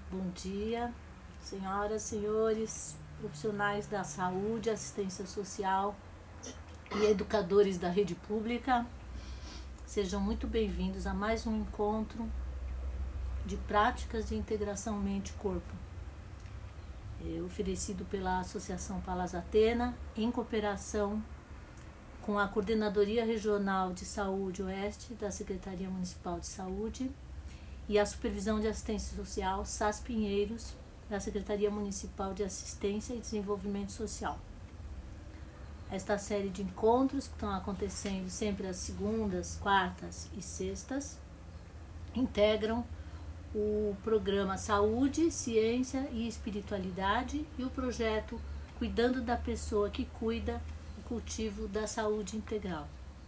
Bom dia, senhoras, senhores, profissionais da saúde, assistência social e educadores da rede pública. Sejam muito bem-vindos a mais um encontro de práticas de integração mente-corpo, oferecido pela Associação Palas Athena, em cooperação com a Coordenadoria Regional de Saúde Oeste da Secretaria Municipal de Saúde e a Supervisão de Assistência Social SAS Pinheiros, da Secretaria Municipal de Assistência e Desenvolvimento Social. Esta série de encontros que estão acontecendo sempre às segundas, quartas e sextas integram o programa Saúde, Ciência e Espiritualidade e o projeto Cuidando da Pessoa que Cuida, o cultivo da saúde integral.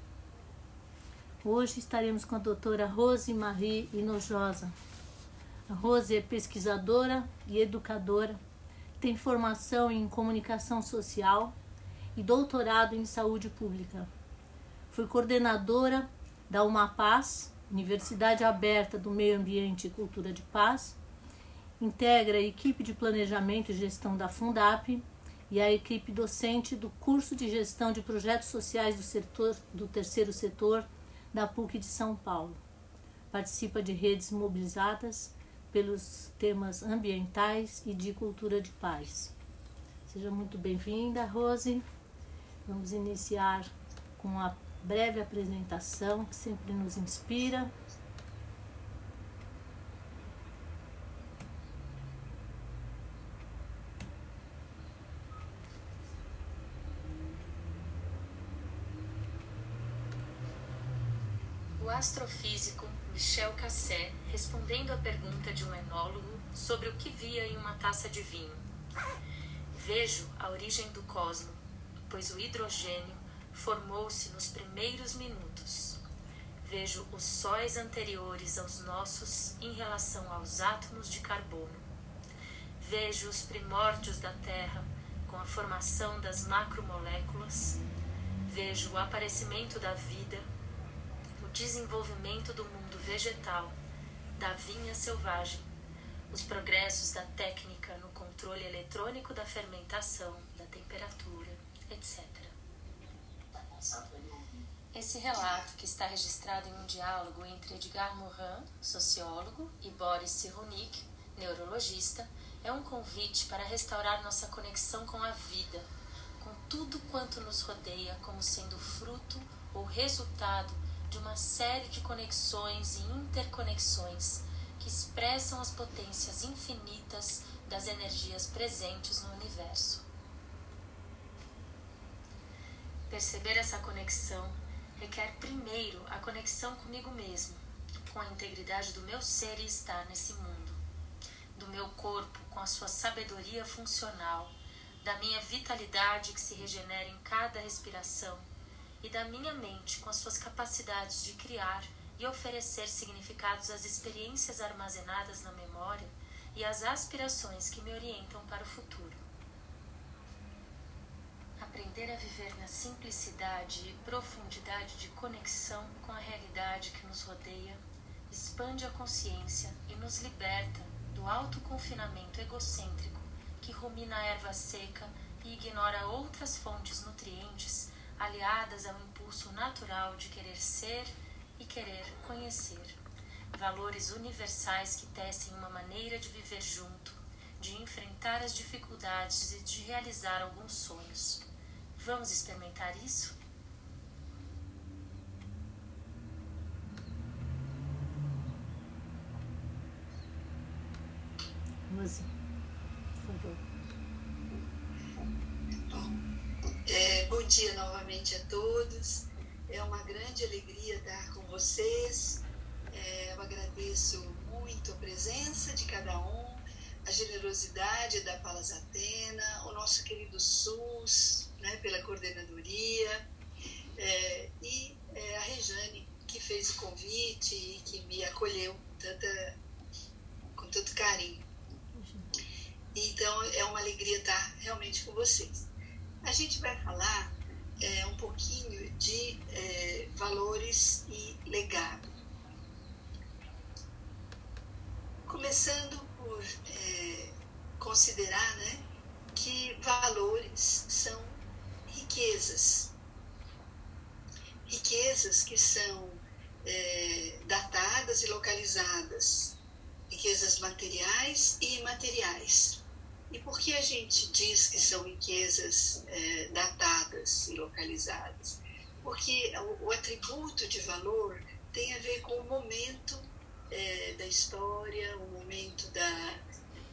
Hoje estaremos com a doutora Rose Marie Hinojosa. A Rose é pesquisadora e educadora, tem formação em comunicação social e doutorado em saúde pública. Foi coordenadora da UMAPaz, Universidade Aberta do Meio Ambiente e Cultura de Paz, integra a equipe de planejamento e gestão da Fundap e a equipe docente do curso de gestão de projetos sociais do terceiro setor da PUC de São Paulo. Participa de redes mobilizadas pelos temas ambientais e de cultura de paz. Seja muito bem-vinda, Rose. Vamos iniciar com uma breve apresentação que sempre nos inspira. O astrofísico Michel Cassé, respondendo à pergunta de um enólogo sobre o que via em uma taça de vinho. Vejo a origem do cosmo, pois o hidrogênio formou-se nos primeiros minutos. Vejo os sóis anteriores aos nossos em relação aos átomos de carbono. Vejo os primórdios da Terra com a formação das macromoléculas. Vejo o aparecimento da vida, o desenvolvimento do mundo vegetal, da vinha selvagem, os progressos da técnica no controle eletrônico da fermentação, da temperatura, etc. Esse relato, que está registrado em um diálogo entre Edgar Morin, sociólogo, e Boris Cyrulnik, neurologista, é um convite para restaurar nossa conexão com a vida, com tudo quanto nos rodeia como sendo fruto ou resultado de uma série de conexões e interconexões que expressam as potências infinitas das energias presentes no universo. Perceber essa conexão requer primeiro a conexão comigo mesmo, com a integridade do meu ser e estar nesse mundo, do meu corpo com a sua sabedoria funcional, da minha vitalidade que se regenera em cada respiração, e da minha mente com as suas capacidades de criar e oferecer significados às experiências armazenadas na memória e às aspirações que me orientam para o futuro. Aprender a viver na simplicidade e profundidade de conexão com a realidade que nos rodeia expande a consciência e nos liberta do autoconfinamento egocêntrico que rumina a erva seca e ignora outras fontes nutrientes aliadas ao impulso natural de querer ser e querer conhecer, valores universais que tecem uma maneira de viver junto, de enfrentar as dificuldades e de realizar alguns sonhos. Vamos experimentar isso? Rose, por favor. Bom dia novamente a todos. É uma grande alegria estar com vocês. Eu agradeço muito a presença de cada um, a generosidade da Palas Athena, o nosso querido SUS, né, pela coordenadoria, e a Rejane, que fez o convite e que me acolheu com tanto carinho. Então, é uma alegria estar realmente com vocês. A gente vai falar um pouquinho de valores e legado. Começando por considerar, né, que valores são riquezas que são datadas e localizadas, riquezas materiais e imateriais. E por que a gente diz que são riquezas datadas e localizadas? Porque o atributo de valor tem a ver com o momento da história, o momento da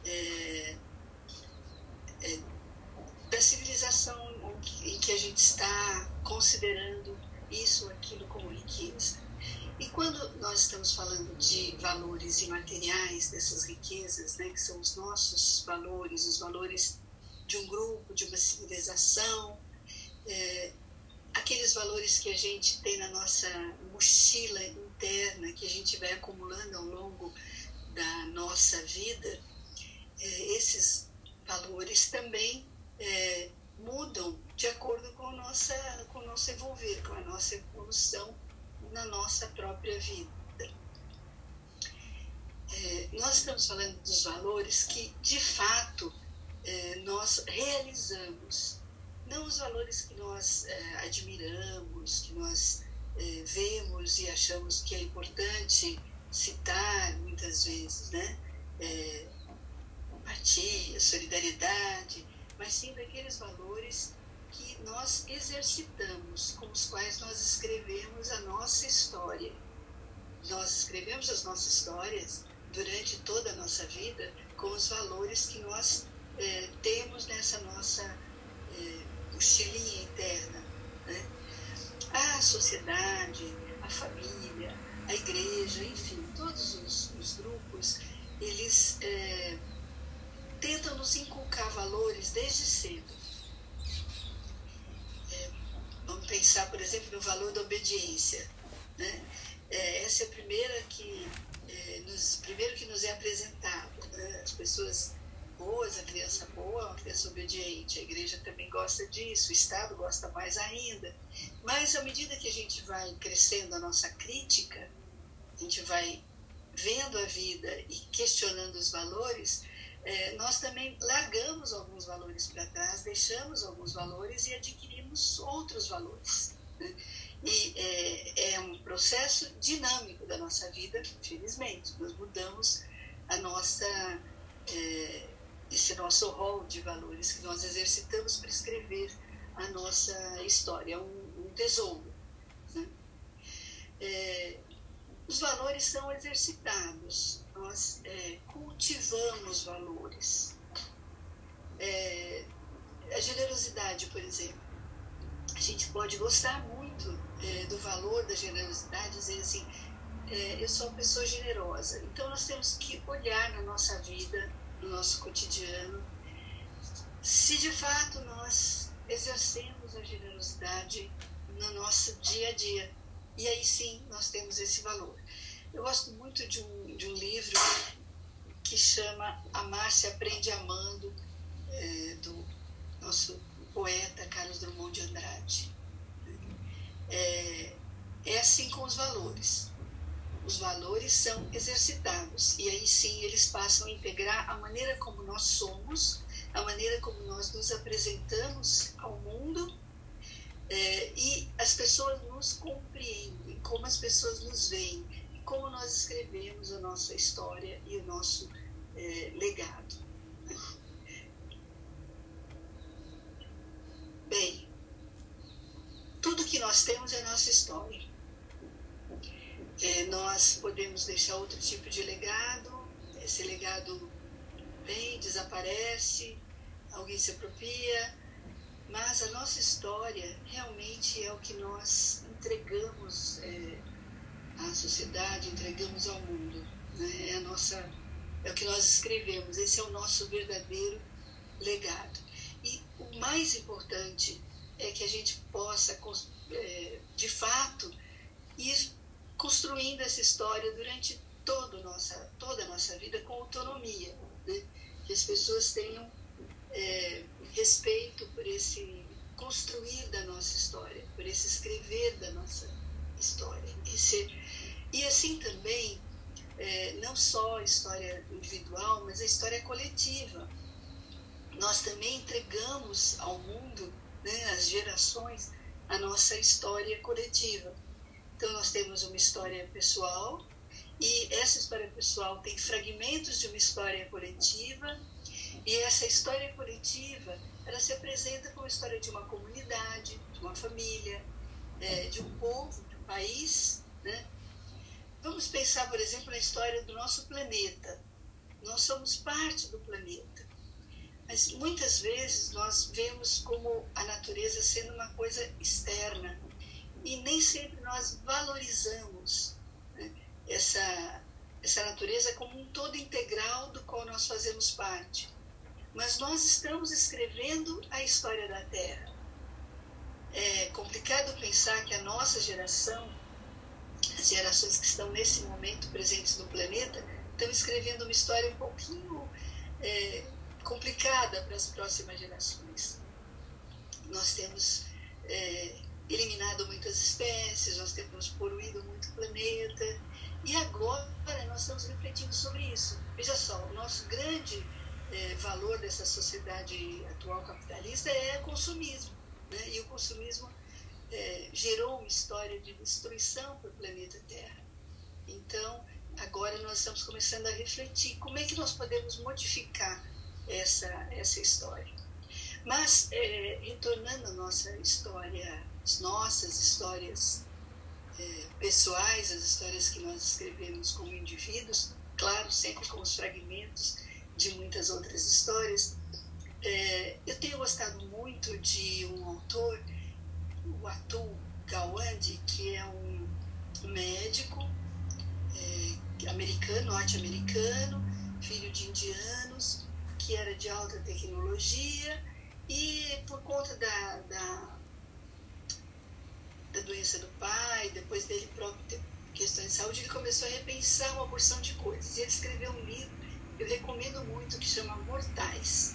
civilização em que a gente está considerando isso ou aquilo como riqueza. E quando nós estamos falando de valores imateriais, dessas riquezas, né, que são os nossos valores, os valores de um grupo, de uma civilização, aqueles valores que a gente tem na nossa mochila interna, que a gente vai acumulando ao longo da nossa vida, esses valores também mudam de acordo com o nosso evolver, com a nossa evolução na nossa própria vida. Nós estamos falando dos valores que, de fato, nós realizamos, não os valores que nós admiramos, que nós vemos e achamos que é importante citar muitas vezes, né? Empatia, solidariedade, mas sim daqueles valores que nós exercitamos, com os quais nós escrevemos a nossa história. Nós escrevemos as nossas histórias durante toda a nossa vida com os valores que nós temos nessa nossa mochilinha interna, né? A sociedade, a família, a igreja, enfim, todos os grupos, eles tentam nos inculcar valores desde cedo. Vamos pensar, por exemplo, no valor da obediência, né? Essa é a primeira primeiro que nos é apresentado, né? As pessoas boas, a criança boa, uma criança obediente. A igreja também gosta disso, o Estado gosta mais ainda. Mas, à medida que a gente vai crescendo a nossa crítica, a gente vai vendo a vida e questionando os valores, nós também largamos alguns valores para trás, deixamos alguns valores e adquirimos outros valores, né? E é um processo dinâmico da nossa vida, felizmente. Nós mudamos esse nosso rol de valores que nós exercitamos para escrever a nossa história, é um tesouro, né? Os valores são exercitados, nós cultivamos valores. A generosidade, por exemplo, a gente pode gostar muito do valor da generosidade, dizer assim, eu sou uma pessoa generosa. Então nós temos que olhar na nossa vida, no nosso cotidiano, se de fato nós exercemos a generosidade no nosso dia a dia. E aí sim nós temos esse valor. Eu gosto muito de um livro que chama Amar se Aprende Amando, do nosso poeta Carlos Drummond de Andrade. É assim com os valores. Os valores são exercitados e aí sim eles passam a integrar a maneira como nós somos, a maneira como nós nos apresentamos ao mundo, e as pessoas nos compreendem, como as pessoas nos veem, e como nós escrevemos a nossa história e o nosso legado. Bem, tudo que nós temos é nossa história. Nós podemos deixar outro tipo de legado, esse legado vem, desaparece, alguém se apropria, mas a nossa história realmente é o que nós entregamos à sociedade, entregamos ao mundo, né? É o que nós escrevemos, esse é o nosso verdadeiro legado. E o mais importante é que a gente possa, de fato, ir construindo essa história durante toda a nossa vida com autonomia, né? Que as pessoas tenham respeito por esse construir da nossa história, por esse escrever da nossa história. E assim também não só a história individual, mas a história coletiva. Nós também entregamos ao mundo, né, às gerações, a nossa história coletiva. Então, nós temos uma história pessoal, e essa história pessoal tem fragmentos de uma história coletiva, e essa história coletiva, ela se apresenta como a história de uma comunidade, de uma família, de um povo, de um país, né? Vamos pensar, por exemplo, na história do nosso planeta. Nós somos parte do planeta. Mas muitas vezes nós vemos como a natureza sendo uma coisa externa e nem sempre nós valorizamos, né, essa natureza como um todo integral do qual nós fazemos parte. Mas nós estamos escrevendo a história da Terra. É complicado pensar que a nossa geração, as gerações que estão nesse momento presentes no planeta, estão escrevendo uma história um pouquinho complicada para as próximas gerações. Nós temos eliminado muitas espécies, nós temos poluído muito o planeta, e agora nós estamos refletindo sobre isso. Veja só, o nosso grande valor dessa sociedade atual capitalista é o consumismo, né? E o consumismo gerou uma história de destruição para o planeta Terra. Então, agora nós estamos começando a refletir como é que nós podemos modificar essa história. Mas, retornando à nossa história, as nossas histórias pessoais, as histórias que nós escrevemos como indivíduos, claro, sempre com os fragmentos de muitas outras histórias, eu tenho gostado muito de um autor, o Atul Gawande, que é um médico norte-americano, filho de indianos, que era de alta tecnologia, e por conta da doença do pai, depois dele próprio ter questões de saúde, ele começou a repensar uma porção de coisas. E ele escreveu um livro, eu recomendo muito, que chama Mortais.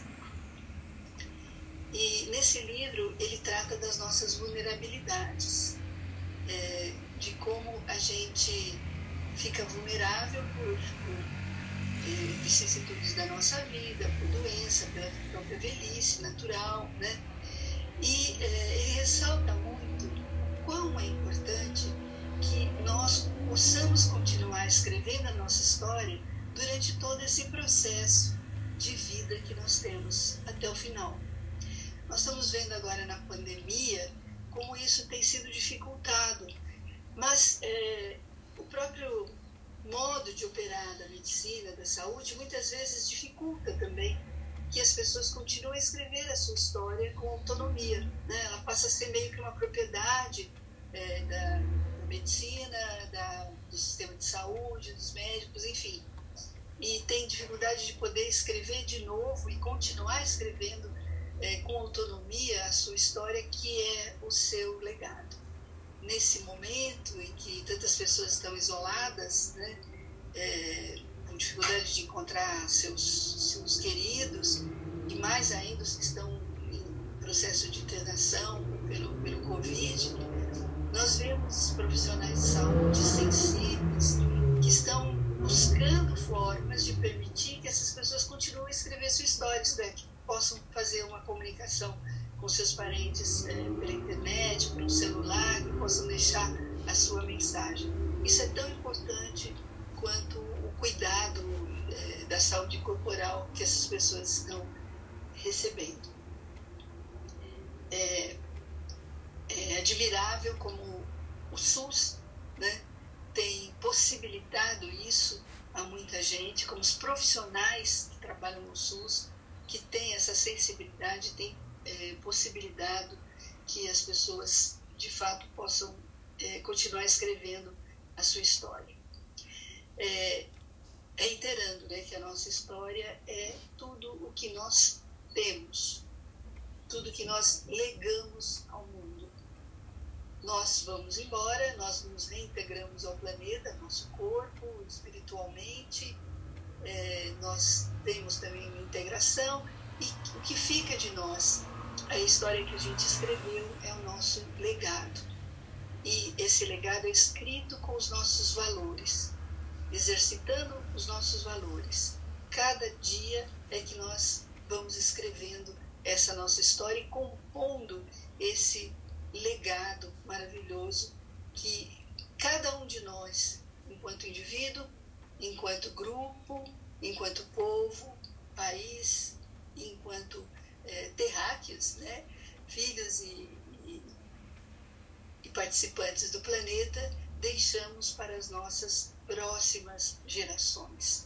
E nesse livro ele trata das nossas vulnerabilidades, de como a gente fica vulnerável por vicissitudes da nossa vida, por doença, pela própria velhice natural, né? E ele ressalta muito o quão é importante que nós possamos continuar escrevendo a nossa história durante todo esse processo de vida que nós temos até o final. Nós estamos vendo agora na pandemia como isso tem sido dificultado, mas o próprio modo de operar da medicina, da saúde, muitas vezes dificulta também que as pessoas continuem a escrever a sua história com autonomia, né? Ela passa a ser meio que uma propriedade da medicina, do sistema de saúde, dos médicos, enfim. E tem dificuldade de poder escrever de novo e continuar escrevendo com autonomia a sua história, que é o seu legado. Nesse momento em que tantas pessoas estão isoladas, né, com dificuldade de encontrar seus queridos, e mais ainda os que estão em processo de internação pelo Covid, nós vemos profissionais de saúde sensíveis que estão buscando formas de permitir que essas pessoas continuem a escrever sua história, que possam fazer uma comunicação com seus parentes pela internet, pelo celular, que possam deixar a sua mensagem. Isso é tão importante quanto o cuidado da saúde corporal que essas pessoas estão recebendo. É admirável como o SUS, né, tem possibilitado isso a muita gente, como os profissionais que trabalham no SUS, que têm essa sensibilidade, têm possibilitado que as pessoas, de fato, possam continuar escrevendo a sua história. Reiterando, né, que a nossa história é tudo o que nós temos, tudo que nós legamos ao mundo. Nós vamos embora, nós nos reintegramos ao planeta, nosso corpo, espiritualmente, nós temos também uma integração, e o que fica de nós, a história que a gente escreveu, é o nosso legado. E esse legado é escrito com os nossos valores. exercitando os nossos valores. Cada dia é que nós vamos escrevendo essa nossa história e compondo esse legado maravilhoso que cada um de nós, enquanto indivíduo, enquanto grupo, enquanto povo, país, enquanto terráqueos, né? Filhos e participantes do planeta, deixamos para as nossas próximas gerações.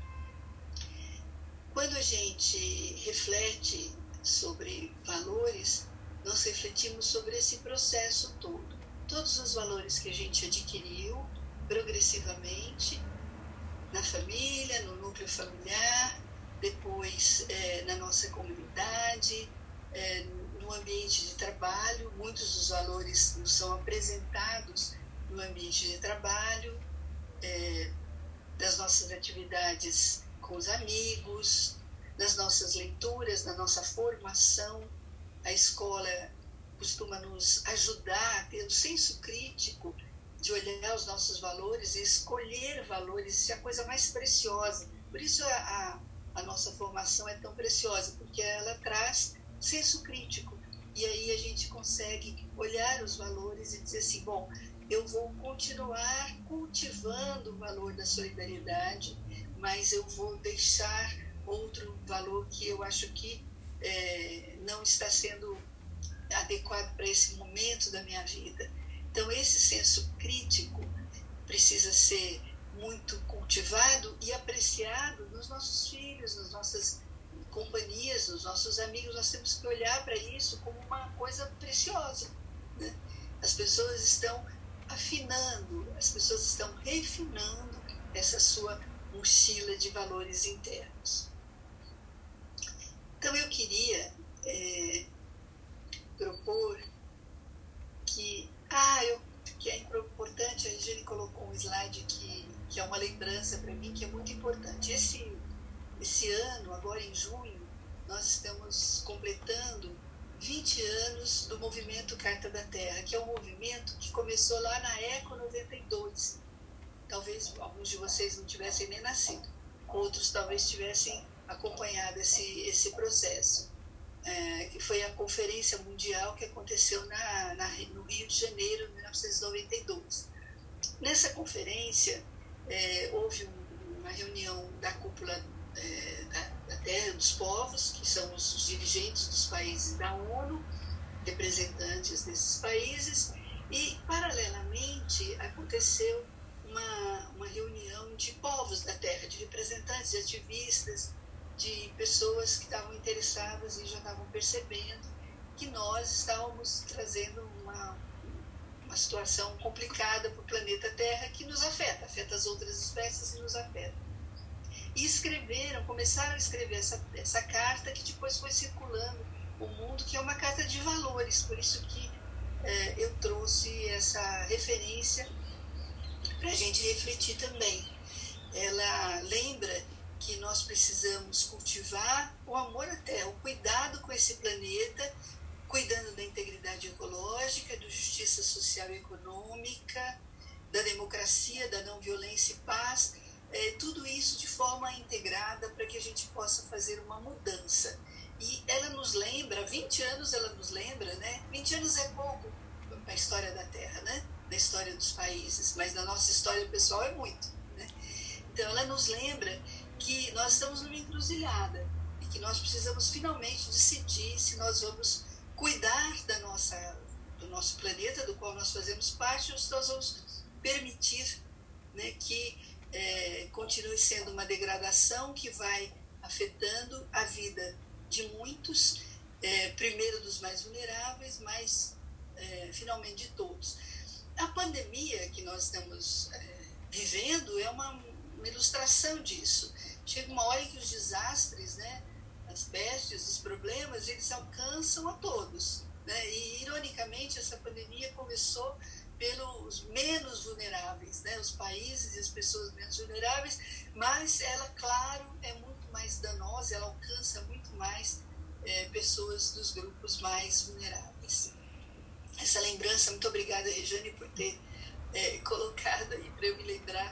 Quando a gente reflete sobre valores, nós refletimos sobre esse processo todo. Todos os valores que a gente adquiriu progressivamente na família, no núcleo familiar, depois na nossa comunidade, no ambiente de trabalho. Muitos dos valores nos são apresentados no ambiente de trabalho, das nossas atividades com os amigos, nas nossas leituras, na nossa formação. A escola costuma nos ajudar a ter um senso crítico de olhar os nossos valores e escolher valores. Isso é a coisa mais preciosa. Por isso a nossa formação é tão preciosa, porque ela traz senso crítico. E aí a gente consegue olhar os valores e dizer assim, bom, eu vou continuar cultivando o valor da solidariedade, mas eu vou deixar outro valor que eu acho que não está sendo adequado para esse momento da minha vida. Então, esse senso crítico precisa ser muito cultivado e apreciado nos nossos filhos, nas nossas companhias, nos nossos amigos. Nós temos que olhar para isso como uma coisa preciosa, né? As pessoas estão afinando, as pessoas estão refinando essa sua mochila de valores internos. Então, eu queria propor que é importante. A Regiane colocou um slide que é uma lembrança para mim, que é muito importante. Esse ano, agora em junho, nós estamos completando 20 anos do movimento Carta da Terra, que é um movimento que começou lá na ECO 92. Talvez alguns de vocês não tivessem nem nascido, outros talvez tivessem acompanhado esse processo, que foi a Conferência Mundial que aconteceu no Rio de Janeiro, em 1992. Nessa conferência, houve uma reunião da cúpula da Terra dos Povos, que são os dirigentes dos países da ONU, representantes desses países, e, paralelamente, aconteceu uma reunião de povos da Terra, de representantes, de ativistas, de pessoas que estavam interessadas e já estavam percebendo que nós estávamos trazendo uma situação complicada para o planeta Terra que nos afeta as outras espécies e nos afeta. E começaram a escrever essa carta que depois foi circulando o mundo, que é uma carta de valores. Por isso que eu trouxe essa referência para a gente refletir também. Ela lembra que nós precisamos cultivar o amor à Terra, o cuidado com esse planeta, cuidando da integridade ecológica, da justiça social e econômica, da democracia, da não violência e paz, tudo isso de forma integrada para que a gente possa fazer uma mudança. E ela nos lembra, 20 anos ela nos lembra, né? 20 anos é pouco para a história da Terra, né? Na história dos países, mas na nossa história pessoal é muito, né? Então ela nos lembra que nós estamos numa encruzilhada e que nós precisamos finalmente decidir se nós vamos cuidar do nosso planeta, do qual nós fazemos parte, ou se nós vamos permitir, né, que continue sendo uma degradação que vai afetando a vida de muitos, primeiro dos mais vulneráveis, mas finalmente de todos. A pandemia que nós estamos vivendo é uma ilustração disso. Chega uma hora em que os desastres, né, as pestes, os problemas, eles alcançam a todos, né? E, ironicamente, essa pandemia começou pelos menos vulneráveis, né? Os países e as pessoas menos vulneráveis, mas ela, claro, é muito mais danosa, ela alcança muito mais pessoas dos grupos mais vulneráveis. Essa lembrança, muito obrigada, Regiane, por ter colocado aí para eu me lembrar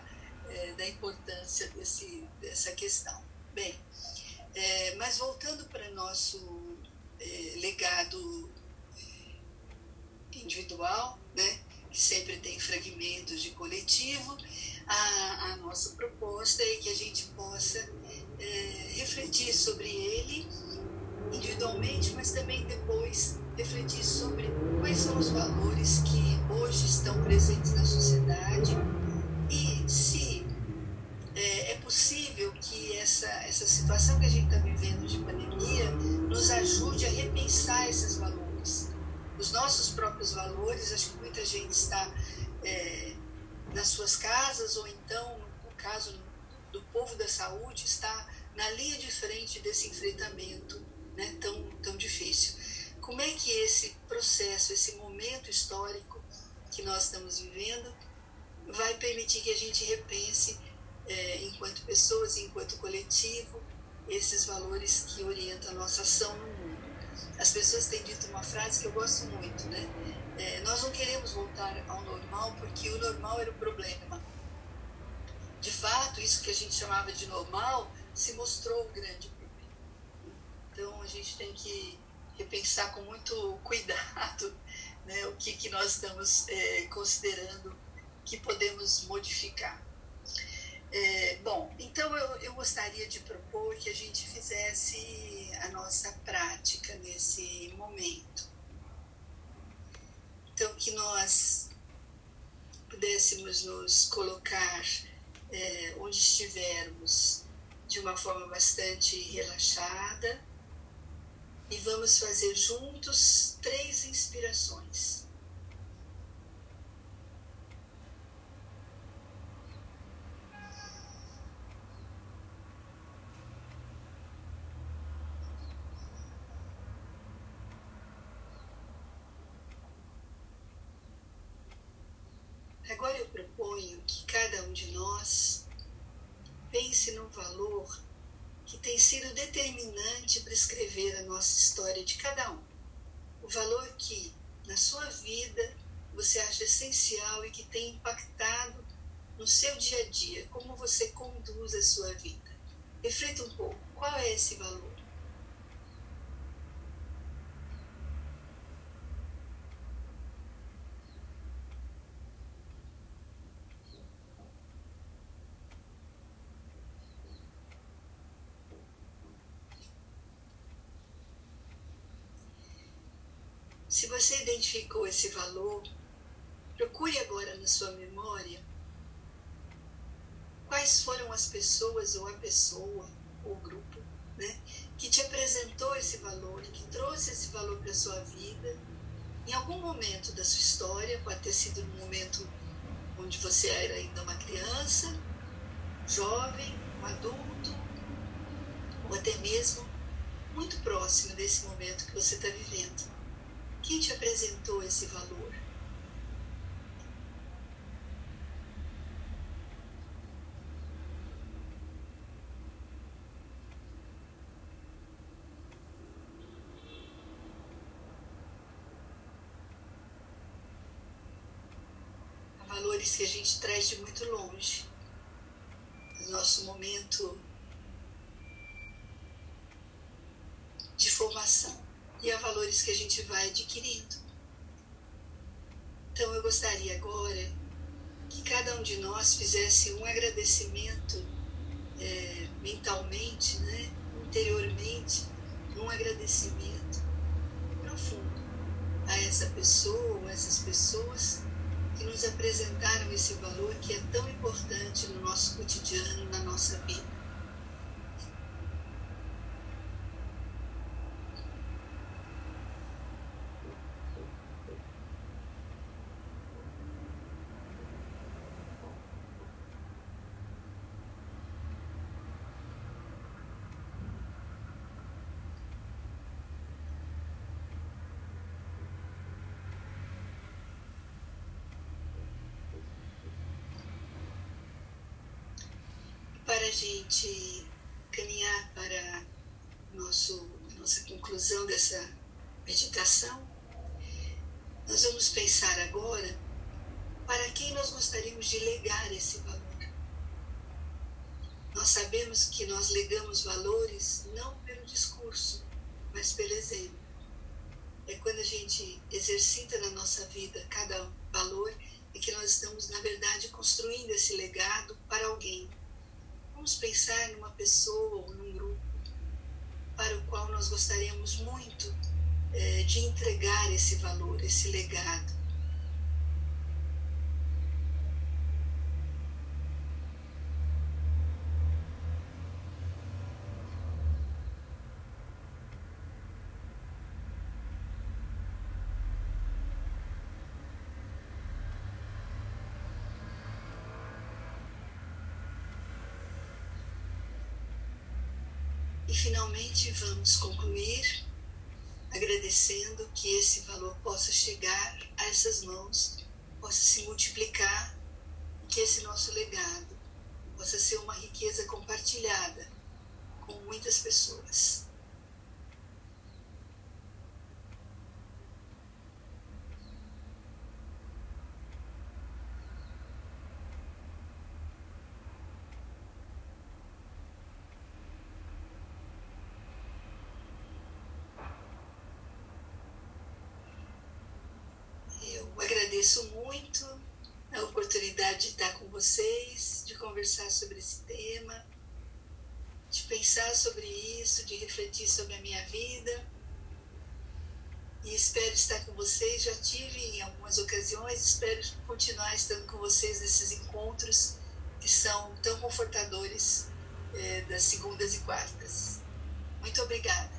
da importância dessa questão. Bem, mas voltando para nosso legado individual, né, que sempre tem fragmentos de coletivo, a nossa proposta é que a gente possa refletir sobre ele individualmente, mas também depois refletir sobre quais são os valores que hoje estão presentes na sociedade e se é possível que essa situação que a gente está vivendo de pandemia nos ajude a repensar esses valores. Os nossos próprios valores, acho que muita gente está nas suas casas, ou então, no caso do povo da saúde, está na linha de frente desse enfrentamento, né, tão difícil. Como é que esse processo, esse momento histórico que nós estamos vivendo, vai permitir que a gente repense, enquanto pessoas, enquanto coletivo, esses valores que orientam a nossa ação no mundo? As pessoas têm dito uma frase que eu gosto muito, né? Nós não queremos voltar ao normal porque o normal era o problema. De fato, isso que a gente chamava de normal se mostrou um grande problema. Então, a gente tem que repensar com muito cuidado, né, o que nós estamos considerando que podemos modificar. Bom, então eu gostaria de propor que a gente fizesse a nossa prática nesse momento. Então, que nós pudéssemos nos colocar onde estivermos de uma forma bastante relaxada e vamos fazer juntos 3 inspirações. Agora eu proponho que cada um de nós pense num valor que tem sido determinante para escrever a nossa história de cada um. O valor que, na sua vida, você acha essencial e que tem impactado no seu dia a dia, como você conduz a sua vida. Reflita um pouco, qual é esse valor? Se você identificou esse valor, procure agora na sua memória quais foram as pessoas ou a pessoa ou o grupo, né, que te apresentou esse valor, que trouxe esse valor para a sua vida, em algum momento da sua história. Pode ter sido no momento onde você era ainda uma criança, jovem, um adulto, ou até mesmo muito próximo desse momento que você está vivendo. Quem te apresentou esse valor? Há valores que a gente traz de muito longe. No nosso momento de formação. E há valores que a gente vai adquirindo. Então eu gostaria agora que cada um de nós fizesse um agradecimento mentalmente, né, interiormente, um agradecimento profundo a essa pessoa ou essas pessoas que nos apresentaram esse valor que é tão importante no nosso cotidiano, na nossa vida. Para a gente caminhar para nossa conclusão dessa meditação, nós vamos pensar agora para quem nós gostaríamos de legar esse valor. Nós sabemos que nós legamos valores não pelo discurso, mas pelo exemplo. É quando a gente exercita na nossa vida cada valor e que nós estamos, na verdade, construindo esse legado para alguém. Vamos pensar numa pessoa ou num grupo para o qual nós gostaríamos muito de entregar esse valor, esse legado. E finalmente vamos concluir agradecendo que esse valor possa chegar a essas mãos, possa se multiplicar e que esse nosso legado possa ser uma riqueza compartilhada com muitas pessoas. Agradeço muito a oportunidade de estar com vocês, de conversar sobre esse tema, de pensar sobre isso, de refletir sobre a minha vida. E espero estar com vocês. Já tive em algumas ocasiões, espero continuar estando com vocês nesses encontros que são tão confortadores das segundas e quartas. Muito obrigada.